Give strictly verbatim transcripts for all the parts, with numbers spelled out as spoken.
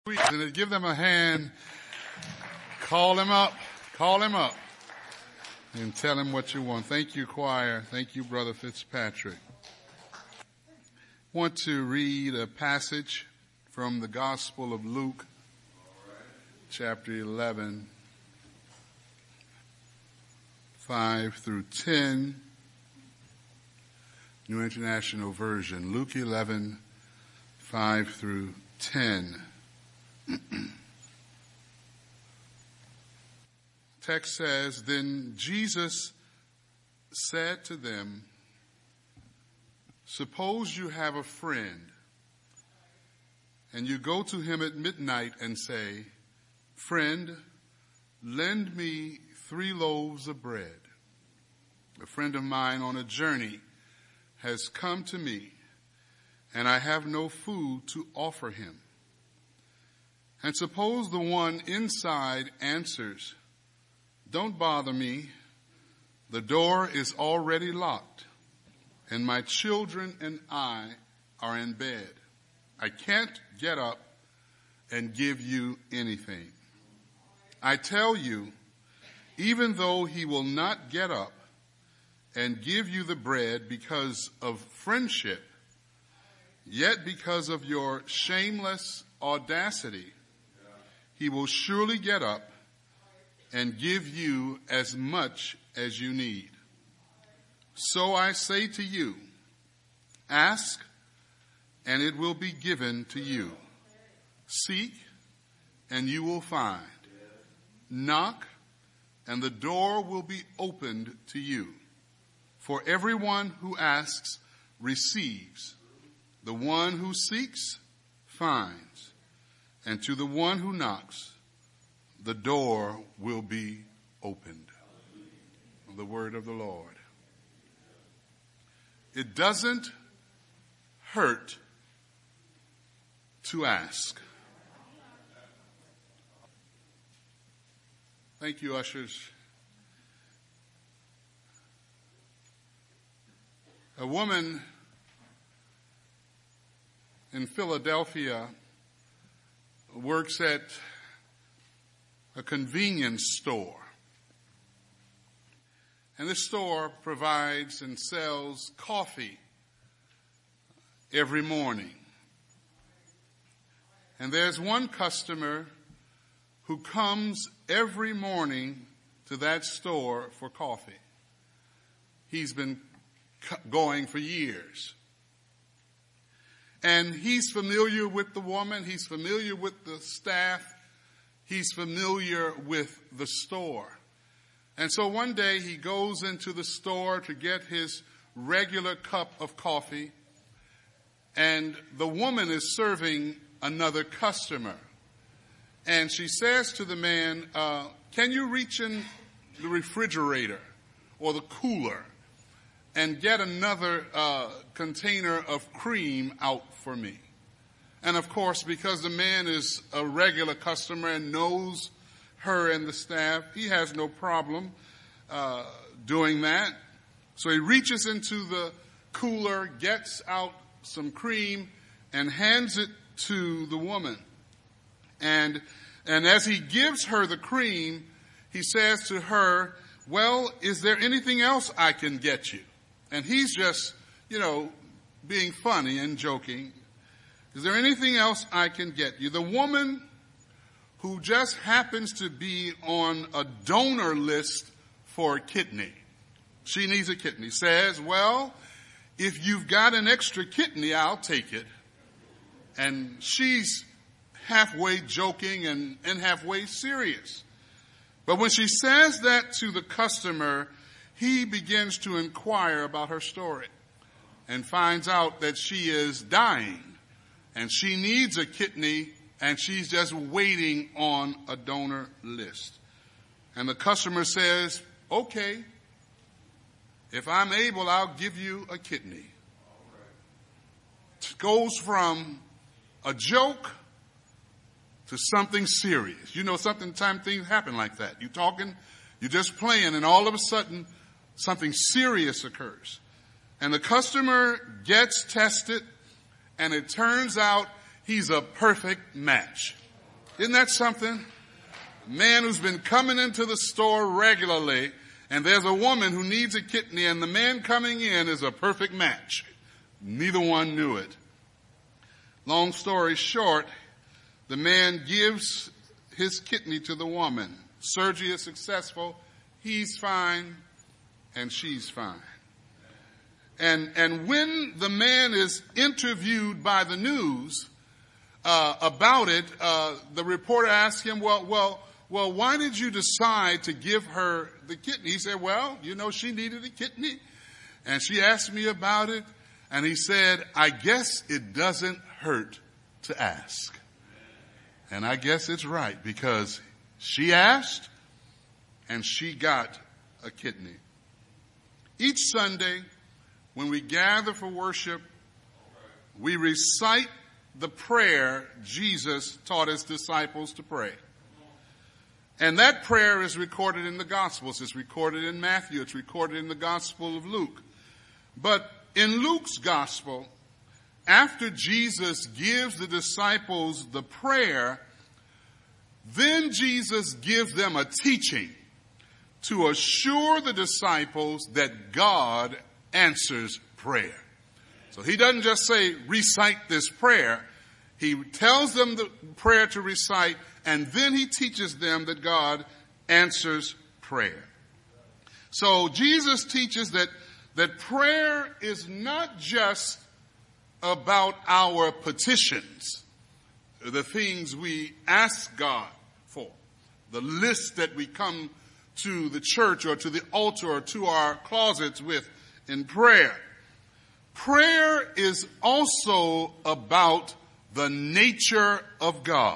And give them a hand. Call him up. Call him up. And tell him what you want. Thank you, choir. Thank you, Brother Fitzpatrick. I want to read a passage from the Gospel of Luke, chapter eleven, five through ten, New International Version. Luke eleven, five through ten. Text says, "Then Jesus said to them, 'Suppose you have a friend, and you go to him at midnight and say, "Friend, lend me three loaves of bread. A friend of mine on a journey has come to me, and I have no food to offer him." And suppose the one inside answers, "Don't bother me. The door is already locked, and my children and I are in bed. I can't get up and give you anything." I tell you, even though he will not get up and give you the bread because of friendship, yet because of your shameless audacity, he will surely get up and give you as much as you need. So I say to you, ask, and it will be given to you. Seek, and you will find. Knock, and the door will be opened to you. For everyone who asks receives. The one who seeks finds. And to the one who knocks, the door will be opened. The word of the Lord. It doesn't hurt to ask. Thank you, ushers. A woman in Philadelphia works at a convenience store. And this store provides and sells coffee every morning. And there's one customer who comes every morning to that store for coffee. He's been going for years. And he's familiar with the woman. He's familiar with the staff. He's familiar with the store. And so one day he goes into the store to get his regular cup of coffee. And the woman is serving another customer. And she says to the man, uh, can you reach in the refrigerator or the cooler and get another uh, container of cream out for me? And of course, because the man is a regular customer and knows her and the staff, he has no problem uh, doing that. So he reaches into the cooler, gets out some cream, and hands it to the woman. And and as he gives her the cream, he says to her, "Well, is there anything else I can get you?" And he's just, you know, being funny and joking. "Is there anything else I can get you?" The woman, who just happens to be on a donor list for a kidney, she needs a kidney, says, "Well, if you've got an extra kidney, I'll take it." And she's halfway joking and, and halfway serious. But when she says that to the customer, he begins to inquire about her story and finds out that she is dying and she needs a kidney and she's just waiting on a donor list. And the customer says, "Okay, if I'm able, I'll give you a kidney." It goes from a joke to something serious. You know, sometimes things happen like that. You're talking, you're just playing, and all of a sudden, something serious occurs. And the customer gets tested, and it turns out he's a perfect match. Isn't that something? A man who's been coming into the store regularly, and there's a woman who needs a kidney, and the man coming in is a perfect match. Neither one knew it. Long story short, the man gives his kidney to the woman. Surgery is successful. He's fine, and she's fine. And, and when the man is interviewed by the news uh, about it, uh, the reporter asks him, well, well, well, why did you decide to give her the kidney? He said, well, you know, she needed a kidney, and she asked me about it, and he said, I guess it doesn't hurt to ask. And I guess it's right, because she asked, and she got a kidney. Each Sunday, when we gather for worship, we recite the prayer Jesus taught his disciples to pray. And that prayer is recorded in the Gospels. It's recorded in Matthew. It's recorded in the Gospel of Luke. But in Luke's Gospel, after Jesus gives the disciples the prayer, then Jesus gives them a teaching to assure the disciples that God answers prayer. So he doesn't just say, recite this prayer. He tells them the prayer to recite, and then he teaches them that God answers prayer. So Jesus teaches that, that prayer is not just about our petitions, the things we ask God for, the list that we come to the church or to the altar or to our closets with in prayer. Prayer is also about the nature of God.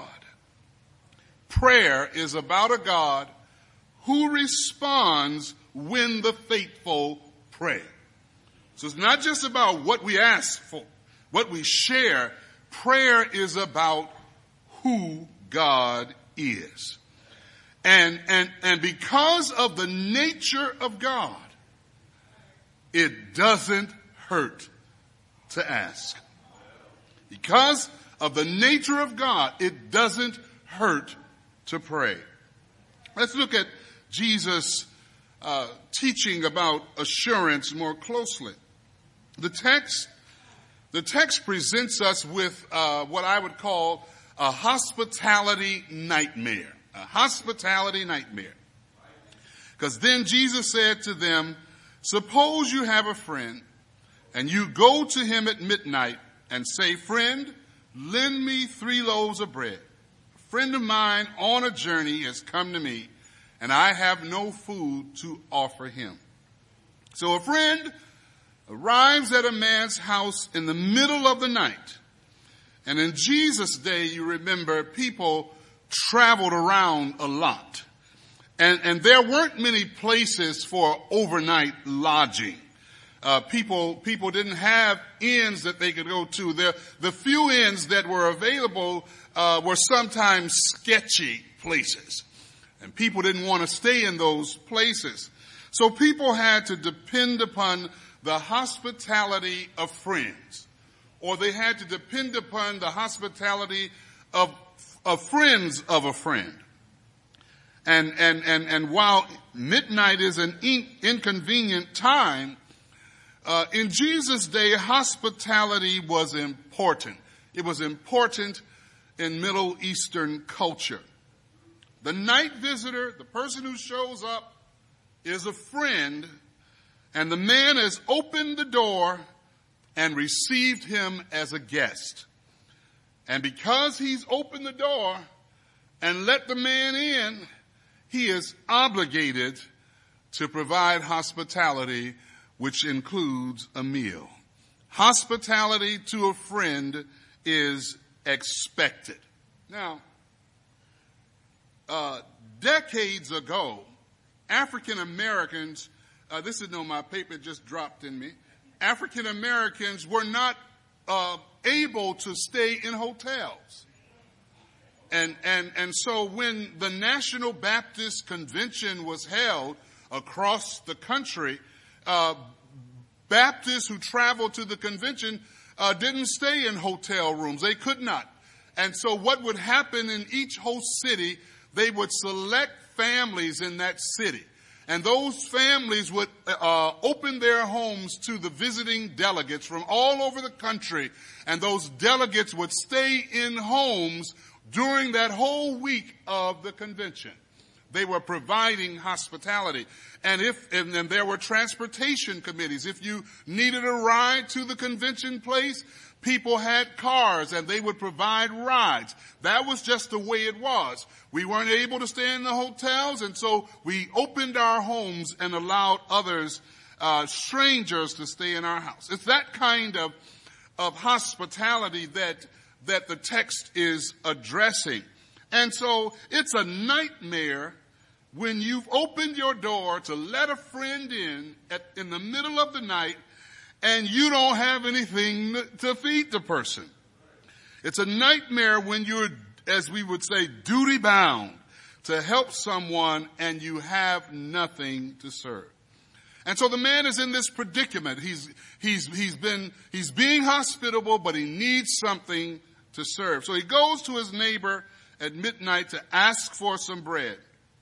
Prayer is about a God who responds when the faithful pray. So it's not just about what we ask for, what we share. Prayer is about who God is. And, and, and because of the nature of God, it doesn't hurt to ask. Because of the nature of God, it doesn't hurt to pray. Let's look at Jesus' uh, teaching about assurance more closely. The text, the text presents us with uh, what I would call a hospitality nightmare. A hospitality nightmare. Because then Jesus said to them, suppose you have a friend and you go to him at midnight and say, friend, lend me three loaves of bread. A friend of mine on a journey has come to me and I have no food to offer him. So a friend arrives at a man's house in the middle of the night. And in Jesus' day, you remember, people traveled around a lot. And, and there weren't many places for overnight lodging. Uh, people, people didn't have inns that they could go to. The, the few inns that were available, uh, were sometimes sketchy places. And people didn't want to stay in those places. So people had to depend upon the hospitality of friends. Or they had to depend upon the hospitality of of friends of a friend. And, and, and, and while midnight is an in, inconvenient time, uh, in Jesus' day, hospitality was important. It was important in Middle Eastern culture. The night visitor, the person who shows up, is a friend, and the man has opened the door and received him as a guest. And because he's opened the door and let the man in, he is obligated to provide hospitality, which includes a meal. Hospitality to a friend is expected. Now, uh, decades ago, African Americans, uh, this is no, my paper just dropped in me. African Americans were not uh, able to stay in hotels. And, and, and so when the National Baptist Convention was held across the country, uh, Baptists who traveled to the convention uh, didn't stay in hotel rooms. They could not. And so what would happen in each host city, they would select families in that city. And those families would uh, open their homes to the visiting delegates from all over the country. And those delegates would stay in homes during that whole week of the convention. They were providing hospitality. And if, and then there were transportation committees. If you needed a ride to the convention place, people had cars and they would provide rides. That was just the way it was. We weren't able to stay in the hotels, and so we opened our homes and allowed others, uh, strangers to stay in our house. It's that kind of, of hospitality that, that the text is addressing. And so it's a nightmare when you've opened your door to let a friend in at, in the middle of the night and you don't have anything to feed the person. It's a nightmare when you're, as we would say, duty bound to help someone and you have nothing to serve. And so the man is in this predicament. He's, he's, he's been, he's being hospitable, but he needs something to serve. So he goes to his neighbor at midnight to ask for some bread.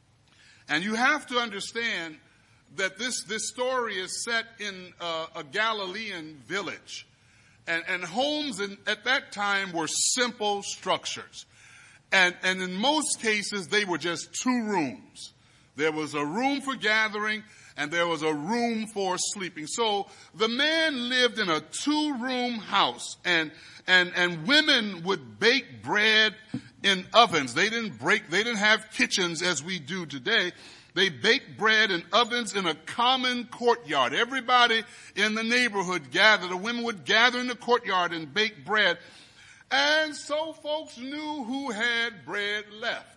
And you have to understand that this, this story is set in uh, a Galilean village. And, and homes in, at that time were simple structures. And, and in most cases, they were just two rooms. There was a room for gathering and there was a room for sleeping. So the man lived in a two-room house, and, and, and women would bake bread in ovens. They didn't break, they didn't have kitchens as we do today. They baked bread in ovens in a common courtyard. Everybody in the neighborhood gathered. The women would gather in the courtyard and bake bread. And so folks knew who had bread left.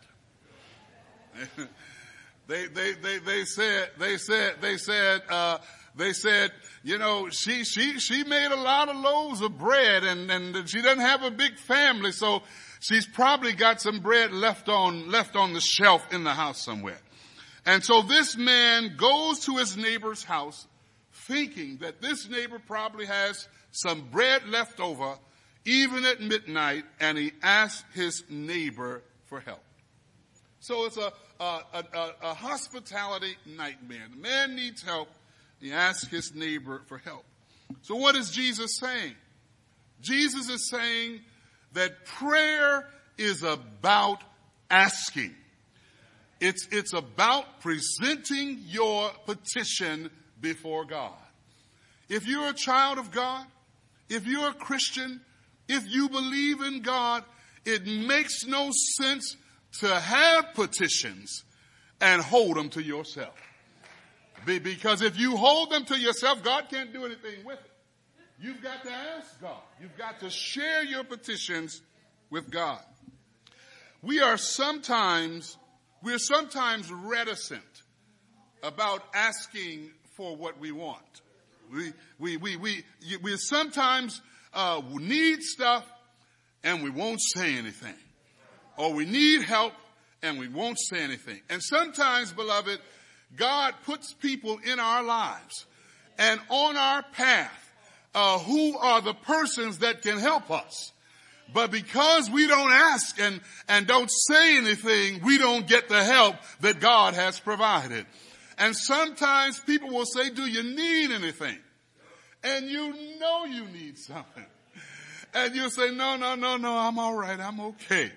they, they, they, they said, they said, they said, uh, they said, you know, she, she, she made a lot of loaves of bread, and, and she doesn't have a big family, so she's probably got some bread left on, left on the shelf in the house somewhere. And so this man goes to his neighbor's house thinking that this neighbor probably has some bread left over even at midnight, and he asks his neighbor for help. So it's a, a, a, a hospitality nightmare. The man needs help. He asks his neighbor for help. So what is Jesus saying? Jesus is saying that prayer is about asking. It's, it's about presenting your petition before God. If you're a child of God, if you're a Christian, if you believe in God, it makes no sense to have petitions and hold them to yourself. Be, because if you hold them to yourself, God can't do anything with it. You've got to ask God. You've got to share your petitions with God. We are sometimes We're sometimes reticent about asking for what we want. We, we, we, we, we sometimes uh, need stuff and we won't say anything. Or we need help and we won't say anything. And sometimes, beloved, God puts people in our lives and on our path uh, who are the persons that can help us. But because we don't ask and, and don't say anything, we don't get the help that God has provided. And sometimes people will say, do you need anything? And you know you need something. And you say, no, no, no, no, I'm all right. I'm okay.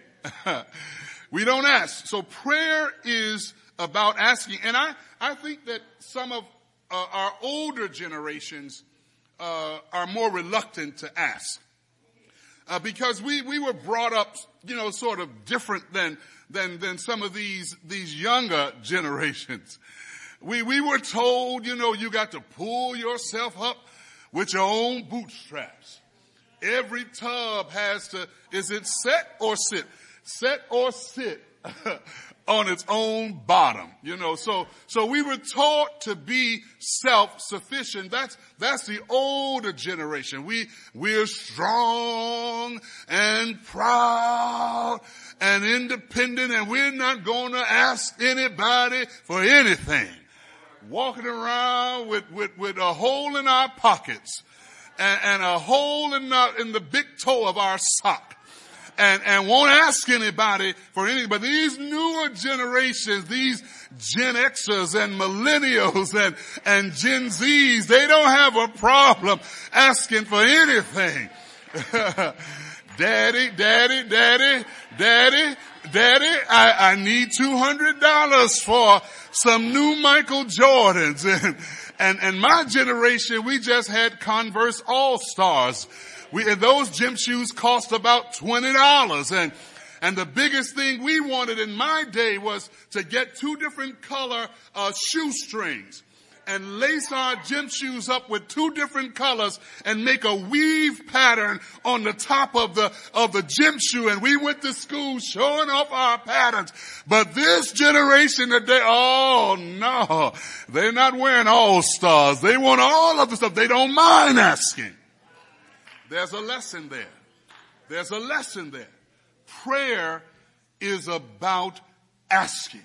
We don't ask. So prayer is about asking. And I, I think that some of uh, our older generations uh, are more reluctant to ask. Uh, because we, we were brought up, you know, sort of different than, than, than some of these, these younger generations. We, we were told, you know, you got to pull yourself up with your own bootstraps. Every tub has to, is it set or sit? Set or sit on its own bottom, you know. So, so we were taught to be self-sufficient. That's, that's the older generation. We, we're strong and proud and independent, and we're not going to ask anybody for anything. Walking around with, with, with a hole in our pockets and, and a hole in, our, in the big toe of our sock. and, and won't ask anybody for anything. But these newer generations, these Gen Xers and millennials and, and Gen Zs, they don't have a problem asking for anything. Daddy, daddy, daddy, daddy, daddy, I, I need two hundred dollars for some new Michael Jordans. And, and, and my generation, we just had Converse All-Stars. We, and those gym shoes cost about twenty dollars. And, and the biggest thing we wanted in my day was to get two different color, uh, shoestrings and lace our gym shoes up with two different colors and make a weave pattern on the top of the, of the gym shoe. And we went to school showing off our patterns. But this generation today, oh no, they're not wearing All-Stars. They want all of the stuff. They don't mind asking. There's a lesson there. There's a lesson there. Prayer is about asking.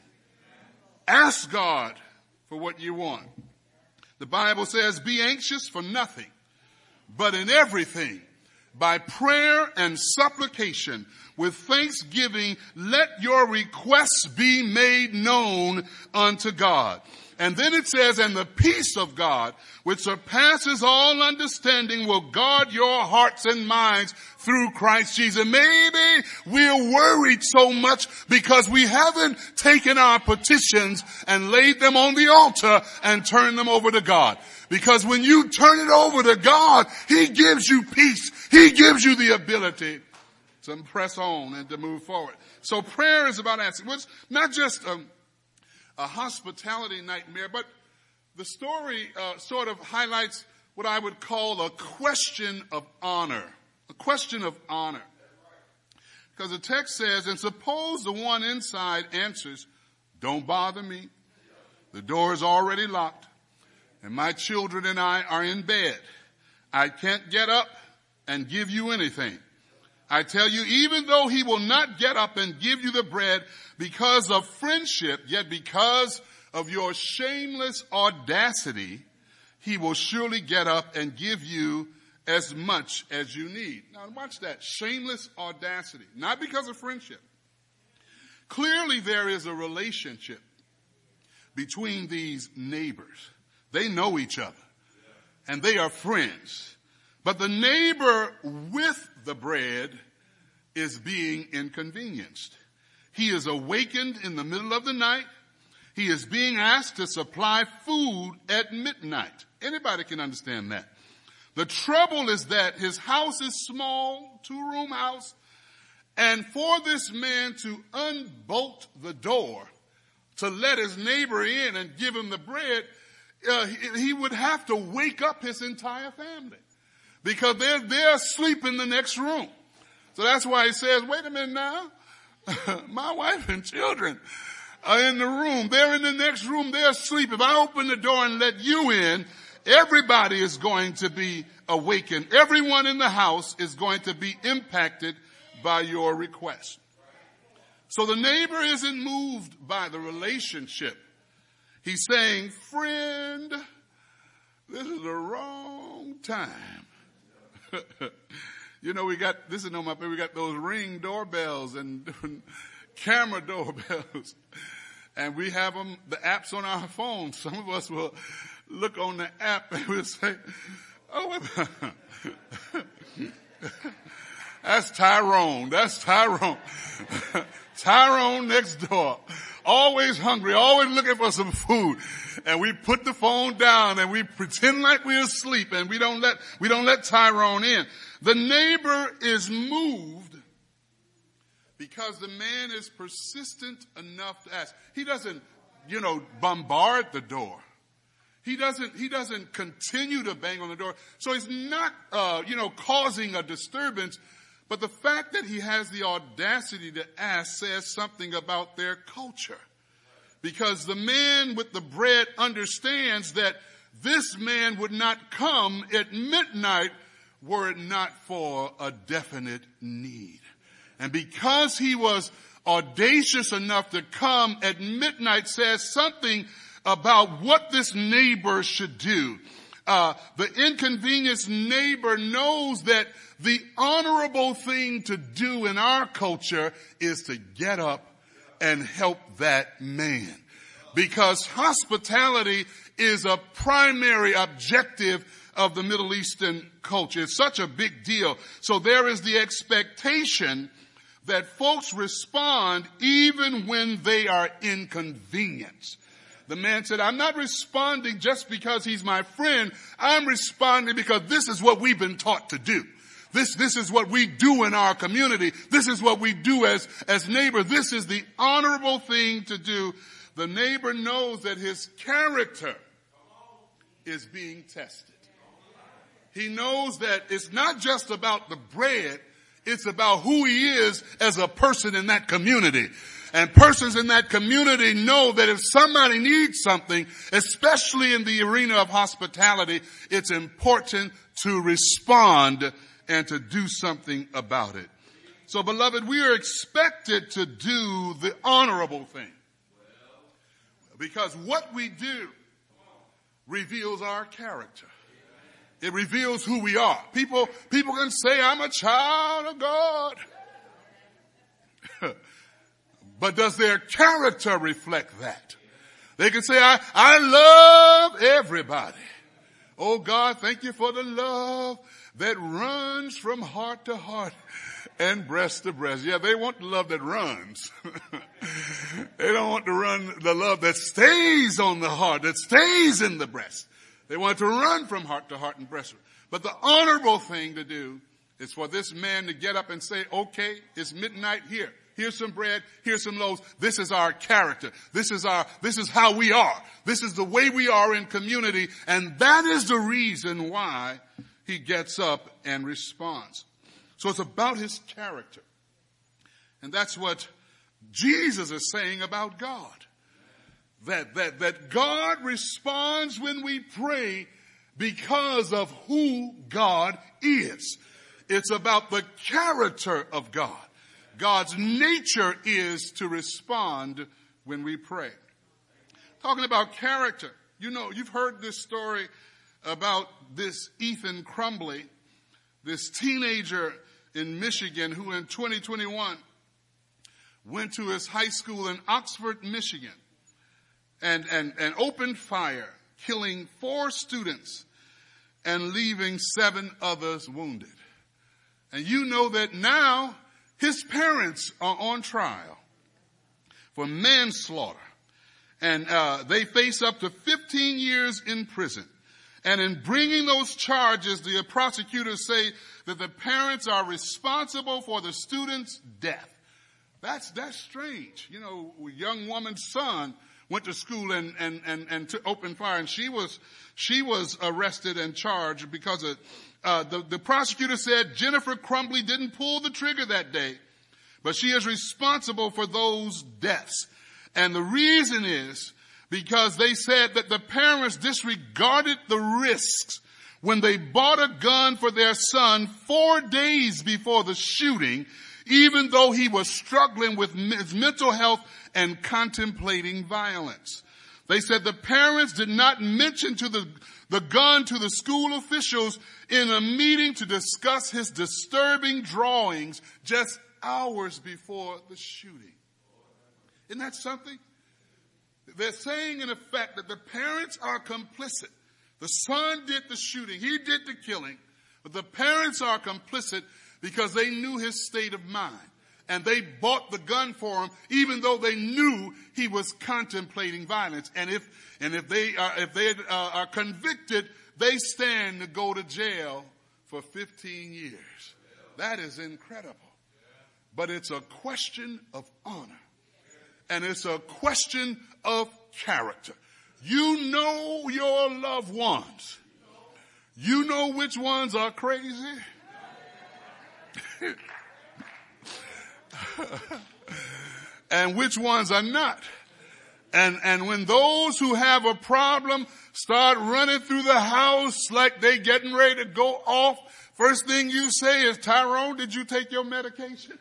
Ask God for what you want. The Bible says, be anxious for nothing, but in everything, by prayer and supplication, with thanksgiving, let your requests be made known unto God. And then it says, and the peace of God, which surpasses all understanding, will guard your hearts and minds through Christ Jesus. Maybe we're worried so much because we haven't taken our petitions and laid them on the altar and turned them over to God. Because when you turn it over to God, He gives you peace. He gives you the ability to press on and to move forward. So prayer is about asking. It's not just um, a hospitality nightmare, but the story uh, sort of highlights what I would call a question of honor. A question of honor. Because the text says, and suppose the one inside answers, don't bother me. The door is already locked, and my children and I are in bed. I can't get up and give you anything. I tell you, even though he will not get up and give you the bread because of friendship, yet because of your shameless audacity, he will surely get up and give you as much as you need. Now watch that. Shameless audacity. Not because of friendship. Clearly there is a relationship between these neighbors. They know each other. And they are friends. But the neighbor with the bread is being inconvenienced. He is awakened in the middle of the night. He is being asked to supply food at midnight. Anybody can understand that. The trouble is that his house is small, two-room house, and for this man to unbolt the door to let his neighbor in and give him the bread, uh, he, he would have to wake up his entire family because they're, they're asleep in the next room. So that's why he says, wait a minute now, my wife and children are in the room. They're in the next room. They're asleep. If I open the door and let you in, everybody is going to be awakened. Everyone in the house is going to be impacted by your request. So the neighbor isn't moved by the relationship. He's saying, friend, this is the wrong time. You know, we got, this is no my we got those Ring doorbells and camera doorbells. And we have them, the apps on our phones. Some of us will look on the app and we'll say, oh, that's Tyrone. That's Tyrone. Tyrone next door. Always hungry, always looking for some food. And we put the phone down and we pretend like we're asleep and we don't let, we don't let Tyrone in. The neighbor is moved because the man is persistent enough to ask. He doesn't, you know, bombard the door. He doesn't, he doesn't continue to bang on the door. So he's not, uh, you know, causing a disturbance. But the fact that he has the audacity to ask says something about their culture. Because the man with the bread understands that this man would not come at midnight were it not for a definite need. And because he was audacious enough to come at midnight says something about what this neighbor should do. Uh, the inconvenienced neighbor knows that the honorable thing to do in our culture is to get up and help that man. Because hospitality is a primary objective of the Middle Eastern culture. It's such a big deal. So there is the expectation that folks respond even when they are inconvenienced. The man said, I'm not responding just because he's my friend. I'm responding because this is what we've been taught to do. This, this is what we do in our community. This is what we do as, as neighbors. This is the honorable thing to do. The neighbor knows that his character is being tested. He knows that it's not just about the bread. It's about who he is as a person in that community. And persons in that community know that if somebody needs something, especially in the arena of hospitality, it's important to respond and to do something about it. So, beloved, we are expected to do the honorable thing. Because what we do reveals our character. It reveals who we are. People, people can say, I'm a child of God. But does their character reflect that? They can say, I, I love everybody. Oh God, thank you for the love that runs from heart to heart and breast to breast. Yeah, they want the love that runs. They don't want to run the love that stays on the heart, that stays in the breast. They want to run from heart to heart and breast. But the honorable thing to do is for this man to get up and say, okay, it's midnight here. Here's some bread. Here's some loaves. This is our character. This is our, this is how we are. This is the way we are in community. And that is the reason why he gets up and responds. So it's about his character. And that's what Jesus is saying about God. That, that, that God responds when we pray because of who God is. It's about the character of God. God's nature is to respond when we pray. Talking about character, you know, you've heard this story about this Ethan Crumbley, this teenager in Michigan who in twenty twenty-one went to his high school in Oxford, Michigan, and, and, and opened fire, killing four students and leaving seven others wounded. And you know that now his parents are on trial for manslaughter, and uh, they face up to fifteen years in prison. And in bringing those charges, the prosecutors say that the parents are responsible for the student's death. That's that's strange. You know, a young woman's son went to school and and and, and to open fire, and she was she was arrested and charged because of. Uh, the, the prosecutor said Jennifer Crumbley didn't pull the trigger that day, but she is responsible for those deaths. And the reason is because they said that the parents disregarded the risks when they bought a gun for their son four days before the shooting, even though he was struggling with his mental health and contemplating violence. They said the parents did not mention to the, the gun to the school officials in a meeting to discuss his disturbing drawings just hours before the shooting. Isn't that something? They're saying in effect that the parents are complicit. The son did the shooting. He did the killing. But the parents are complicit because they knew his state of mind. And they bought the gun for him, even though they knew he was contemplating violence. And if and if they are if they uh, are convicted, they stand to go to jail for fifteen years. That is incredible. But it's a question of honor, and it's a question of character. You know your loved ones. You know which ones are crazy. And which ones are not. And, and when those who have a problem start running through the house like they getting ready to go off, first thing you say is, Tyrone, did you take your medication?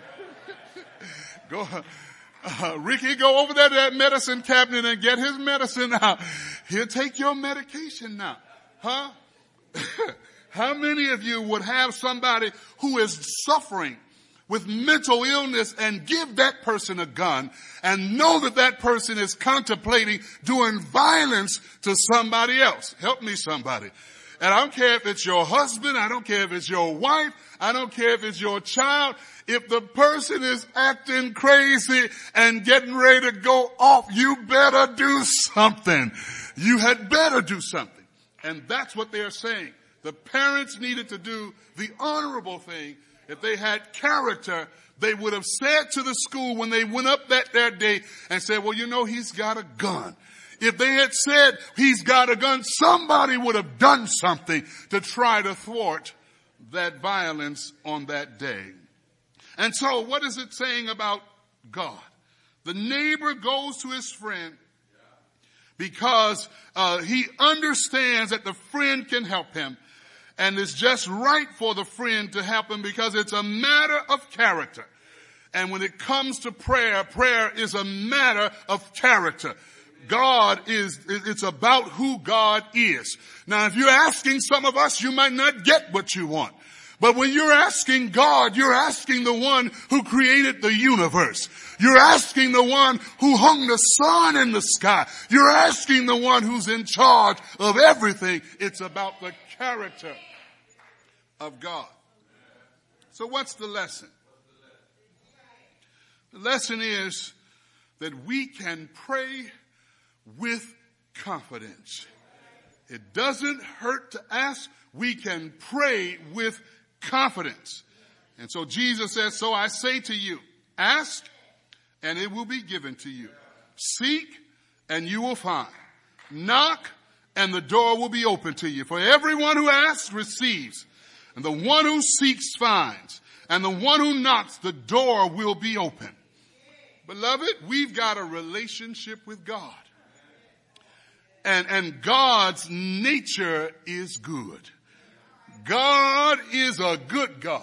Go, uh, Ricky, go over there to that medicine cabinet and get his medicine out. He'll take your medication now. Huh? How many of you would have somebody who is suffering with mental illness and give that person a gun and know that that person is contemplating doing violence to somebody else? Help me, somebody. And I don't care if it's your husband, I don't care if it's your wife, I don't care if it's your child. If the person is acting crazy and getting ready to go off, you better do something. You had better do something. And that's what they're saying. The parents needed to do the honorable thing. If they had character, they would have said to the school when they went up that, that day and said, well, you know, he's got a gun. If they had said he's got a gun, somebody would have done something to try to thwart that violence on that day. And so what is it saying about God? The neighbor goes to his friend because uh, he understands that the friend can help him. And it's just right for the friend to help him because it's a matter of character. And when it comes to prayer, prayer is a matter of character. God is, it's about who God is. Now, if you're asking some of us, you might not get what you want. But when you're asking God, you're asking the one who created the universe. You're asking the one who hung the sun in the sky. You're asking the one who's in charge of everything. It's about the character of God. So what's the lesson? The lesson is that we can pray with confidence. It doesn't hurt to ask. We can pray with confidence. And so Jesus says, so I say to you, ask and it will be given to you. Seek and you will find. Knock and the door will be open to you. For everyone who asks receives, and the one who seeks finds, and the one who knocks, the door will be open. Beloved, we've got a relationship with God. And, and God's nature is good. God is a good God.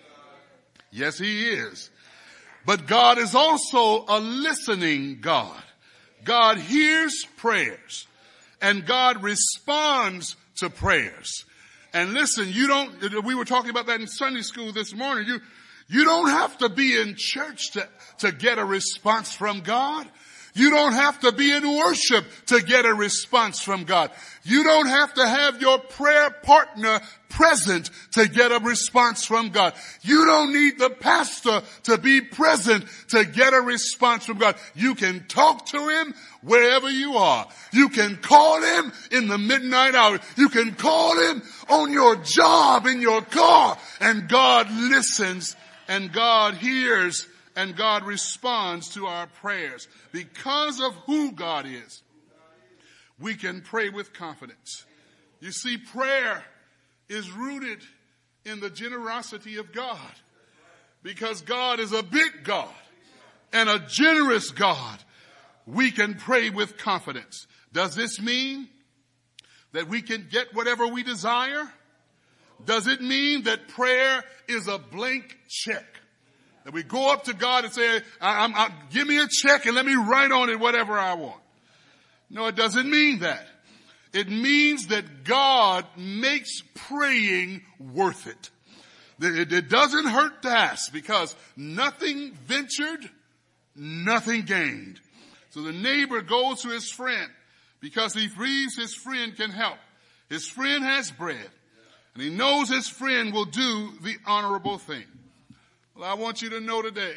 Yes, he is. But God is also a listening God. God hears prayers and God responds to prayers. And listen, you don't, we were talking about that in Sunday school this morning. You, you don't have to be in church to, to get a response from God. You don't have to be in worship to get a response from God. You don't have to have your prayer partner present to get a response from God. You don't need the pastor to be present to get a response from God. You can talk to him wherever you are. You can call him in the midnight hour. You can call him on your job, in your car, and God listens and God hears and God responds to our prayers. Because of who God is, we can pray with confidence. You see, prayer is rooted in the generosity of God. Because God is a big God and a generous God, we can pray with confidence. Does this mean that we can get whatever we desire? Does it mean that prayer is a blank check? That we go up to God and say, I, I, I, give me a check and let me write on it whatever I want. No, it doesn't mean that. It means that God makes praying worth it. It, it doesn't hurt to ask because nothing ventured, nothing gained. So the neighbor goes to his friend because he believes his friend can help. His friend has bread and he knows his friend will do the honorable thing. Well, I want you to know today,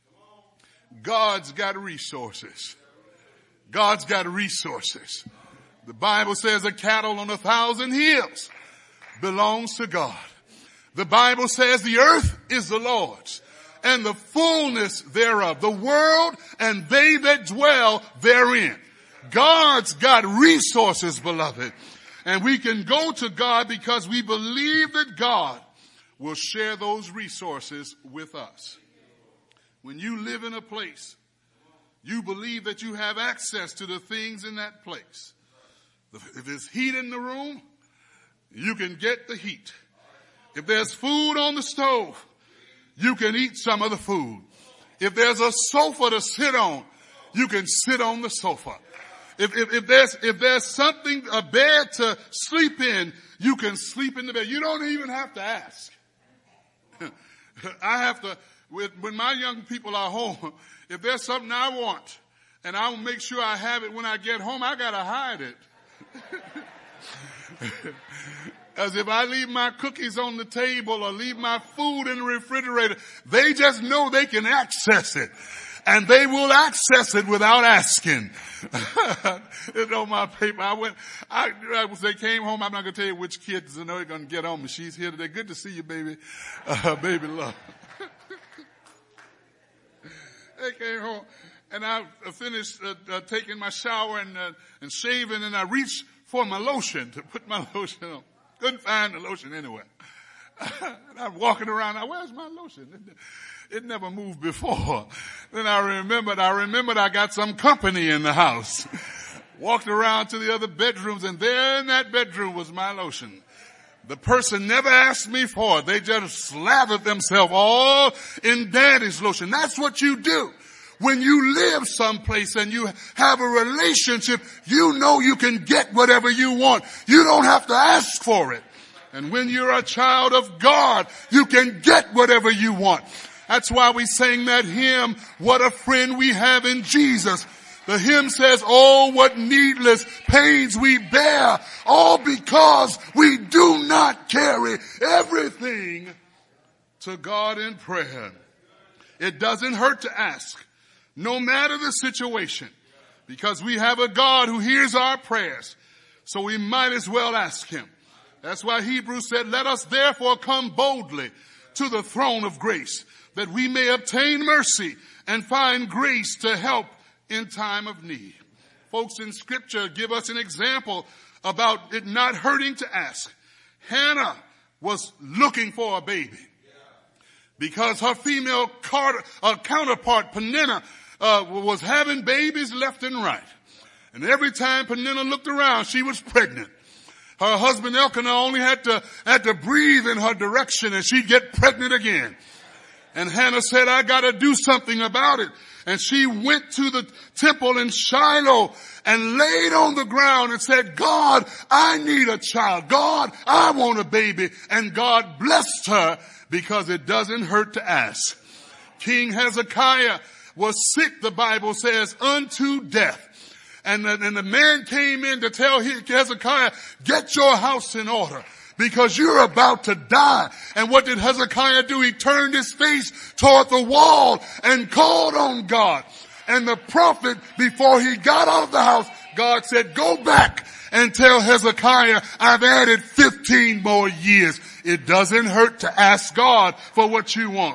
God's got resources. God's got resources. The Bible says a cattle on a thousand hills belongs to God. The Bible says the earth is the Lord's and the fullness thereof, the world and they that dwell therein. God's got resources, beloved. And we can go to God because we believe that God will share those resources with us. When you live in a place, you believe that you have access to the things in that place. If there's heat in the room, you can get the heat. If there's food on the stove, you can eat some of the food. If there's a sofa to sit on, you can sit on the sofa. If, if, if there's, if there's something, a bed to sleep in, you can sleep in the bed. You don't even have to ask. I have to, with, when my young people are home, if there's something I want, and I'll make sure I have it when I get home, I gotta hide it. As if I leave my cookies on the table or leave my food in the refrigerator, they just know they can access it. And they will access it without asking. It's on my paper. I went, I, I, they came home. I'm not going to tell you which kids I know are going to get on me. She's here today. Good to see you, baby. Uh, baby love. They came home and I finished uh, uh, taking my shower and, uh, and shaving, and I reached for my lotion to put my lotion on. Couldn't find the lotion anywhere. And I'm walking around. Now, where's my lotion? It, it never moved before. Then I remembered, I remembered I got some company in the house. Walked around to the other bedrooms, and there in that bedroom was my lotion. The person never asked me for it. They just slathered themselves all in daddy's lotion. That's what you do. When you live someplace and you have a relationship, you know you can get whatever you want. You don't have to ask for it. And when you're a child of God, you can get whatever you want. That's why we sang that hymn, What a Friend We Have in Jesus. The hymn says, oh, what needless pains we bear, all because we do not carry everything to God in prayer. It doesn't hurt to ask, no matter the situation, because we have a God who hears our prayers. So we might as well ask him. That's why Hebrews said, let us therefore come boldly to the throne of grace, that we may obtain mercy and find grace to help in time of need. Folks in Scripture give us an example about it not hurting to ask. Hannah was looking for a baby because her female car- uh, counterpart, Peninnah, uh, was having babies left and right. And every time Peninnah looked around, she was pregnant. Her husband Elkanah only had to, had to breathe in her direction and she'd get pregnant again. And Hannah said, I gotta do something about it. And she went to the temple in Shiloh and laid on the ground and said, God, I need a child. God, I want a baby. And God blessed her because it doesn't hurt to ask. King Hezekiah was sick, the Bible says, unto death. And the, and the man came in to tell Hezekiah, get your house in order, because you're about to die. And what did Hezekiah do? He turned his face toward the wall and called on God. And the prophet, before he got out of the house, God said, go back and tell Hezekiah, I've added fifteen more years. It doesn't hurt to ask God for what you want.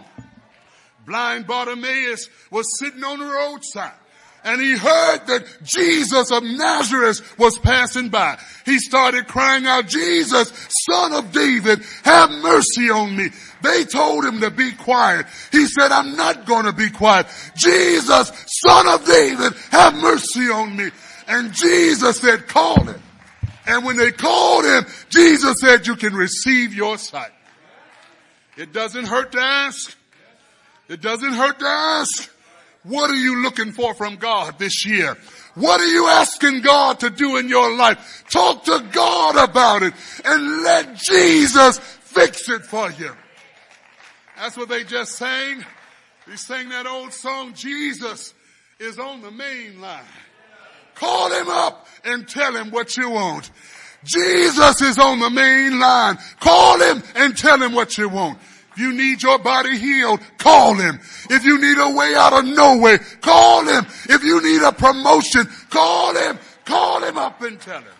Blind Bartimaeus was sitting on the roadside. And he heard that Jesus of Nazareth was passing by. He started crying out, Jesus, Son of David, have mercy on me. They told him to be quiet. He said, I'm not going to be quiet. Jesus, Son of David, have mercy on me. And Jesus said, call him. And when they called him, Jesus said, you can receive your sight. It doesn't hurt to ask. It doesn't hurt to ask. What are you looking for from God this year? What are you asking God to do in your life? Talk to God about it and let Jesus fix it for you. That's what they just sang. They sang that old song, Jesus is on the main line. Call him up and tell him what you want. Jesus is on the main line. Call him and tell him what you want. If you need your body healed, call him. If you need a way out of no way, call him. If you need a promotion, call him. Call him up and tell him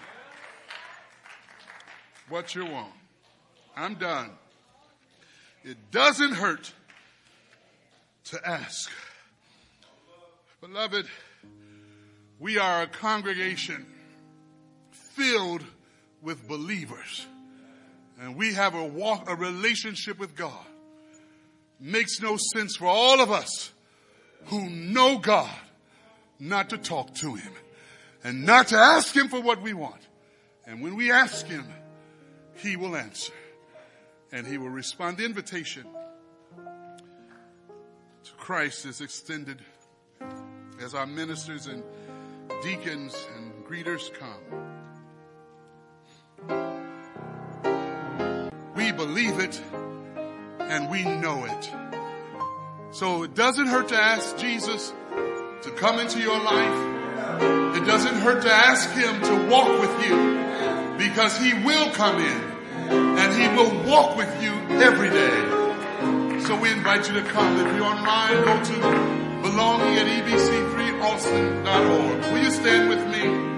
what you want. I'm done. It doesn't hurt to ask. Beloved, we are a congregation filled with believers. And we have a walk, a relationship with God. Makes no sense for all of us who know God not to talk to him and not to ask him for what we want. And when we ask him, he will answer and he will respond. The invitation to Christ is extended as our ministers and deacons and greeters come. We believe it and we know it. So it doesn't hurt to ask Jesus to come into your life. It doesn't hurt to ask him to walk with you, because he will come in and he will walk with you every day. So we invite you to come. If you're online, go to belonging at e b c three austin dot org. Will you stand with me?